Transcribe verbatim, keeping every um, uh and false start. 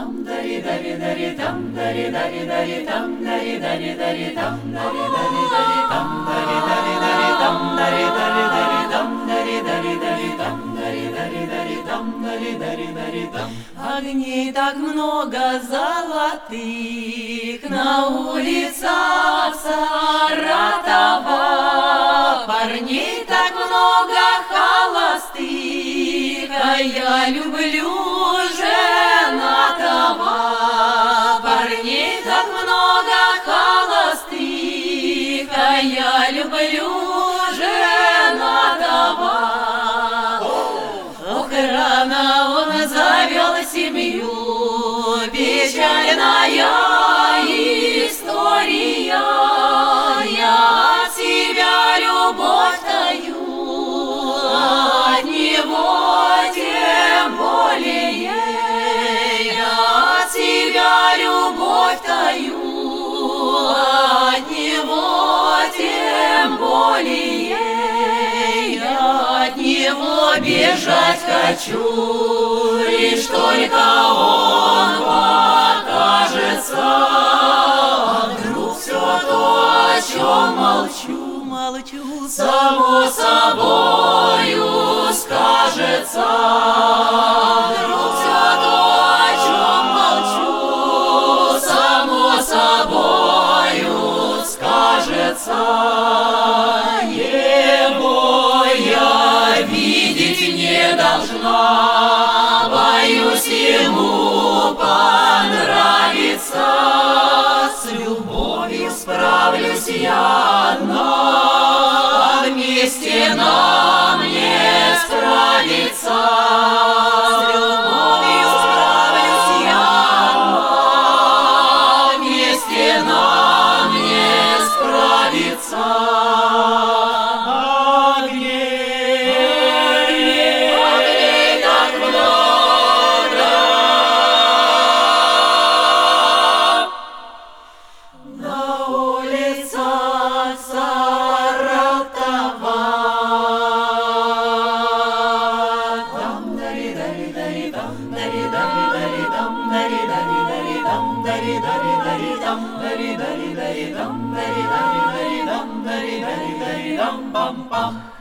дари дари дари там дари дари дари там дари дари дари там дари дари дари там дари дари дари там дари дари дари там дари дари дари там дари дари дари там дари дари дари там. Огней так много золотых на улицах Саратова, парней так много холостых, а я люблю женатого. Парней так много холостых, а я люблю женатого. Ох, рано он завел семью, печальная история. Я от себя любовь таю, от него тем более. Я от себя любовь таю, от него тем более. Я от него бежать хочу, лишь только он покажется. Вдруг все то, о чем молчу, молчу, само собою скажется. Вдруг все то, о чем молчу, само собою скажется. Его я видеть не должна, боюсь ему понравится. С любовью справлюсь я одна, вместе нам не справиться. С любовью справлюсь я одна, вместе нам не справиться. Дари дари дари дам, дари дари дари дам, дари дари дари дам, дари дари дари дам, пам пам.